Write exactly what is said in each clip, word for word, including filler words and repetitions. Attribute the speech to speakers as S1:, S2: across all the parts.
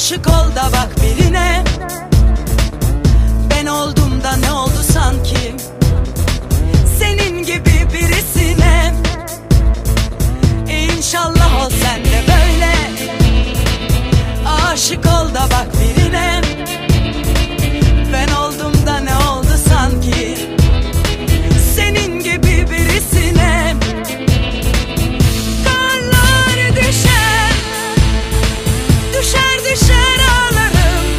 S1: Aşık ol da bak birine. Ben oldum da ne oldu sanki senin gibi birisine. E İnşallah ol sen de böyle. Aşık ol da bak birine. Ben oldum da ne oldu sanki senin gibi birisine. Karlar düşer, düşer düşer ağlarım.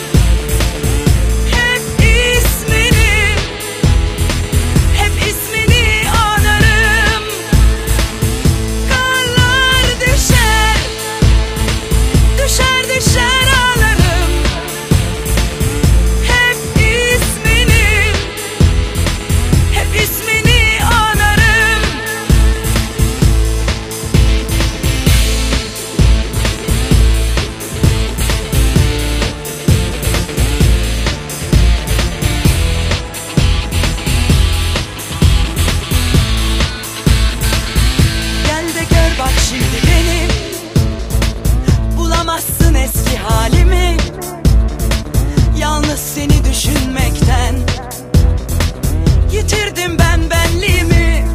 S1: Hep ismini, hep ismini anarım. Karlar düşer, düşer düşer ağlarım. Hep ismini, hep ismini anarım. Gel de gör bak şimdi beni. Bulamazsın eski halimi. Yalnız seni düşünmekten yitirdim ben benliğimi.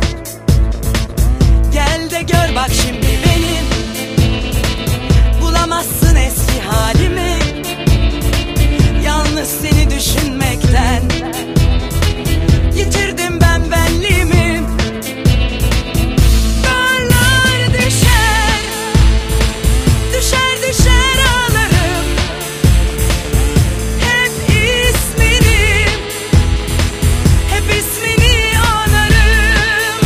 S1: Gel de gör bak şimdi beni. Bulamazsın eski halimi. Yalnız seni düşünmekten yitirdim ben benliğimi. Karlar düşer, düşer düşer ağlarım. Hep ismini, hep ismini anarım.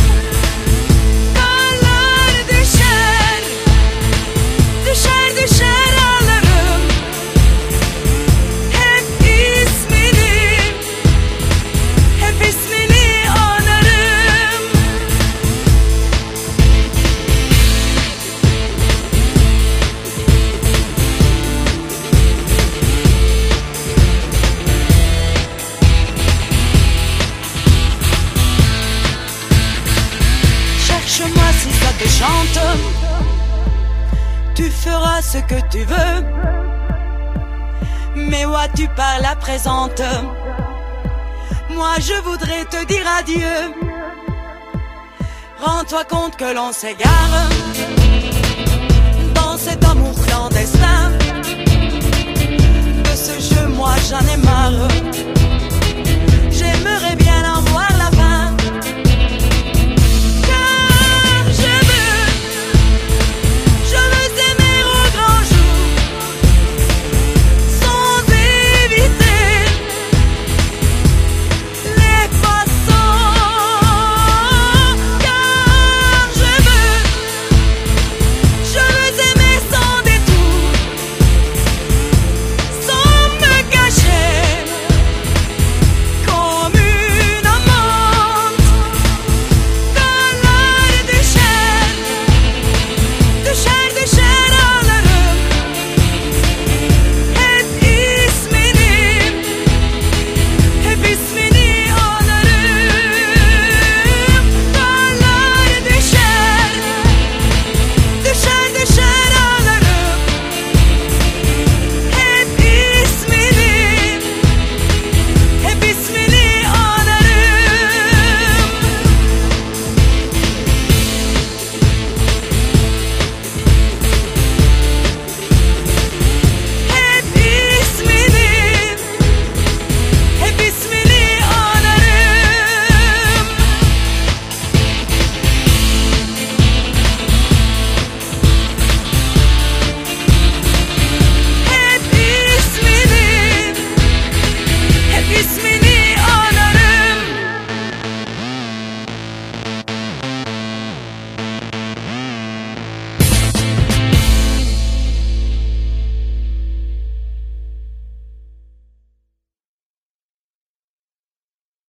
S1: Karlar düşer, düşer düşer ağlarım. Hep ismini, hep ismini anarım. Cherche-moi si ça te chante. Tu feras ce que tu veux. Mais moi tu parles à présente. Moi je voudrais te dire adieu. Rends-toi compte que l'on s'égare.